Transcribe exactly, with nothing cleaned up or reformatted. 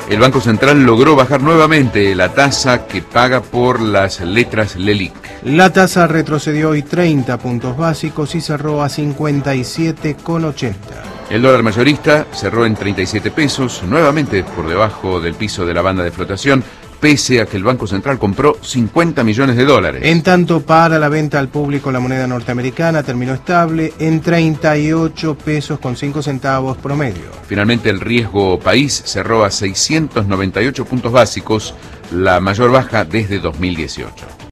El Banco Central logró bajar nuevamente la tasa que paga por las letras LELIQ. La tasa retrocedió hoy treinta puntos básicos y cerró a cincuenta y siete con ochenta. El dólar mayorista cerró en treinta y siete pesos, nuevamente por debajo del piso de la banda de flotación, pese a que el Banco Central compró cincuenta millones de dólares. En tanto, para la venta al público, la moneda norteamericana terminó estable en treinta y ocho pesos con cinco centavos promedio. Finalmente, el riesgo país cerró a seiscientos noventa y ocho puntos básicos, la mayor baja desde dos mil dieciocho.